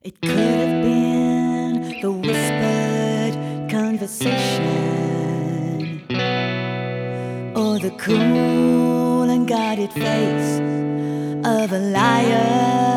It could have been the whispered conversation, or the cool and guarded face of a liar.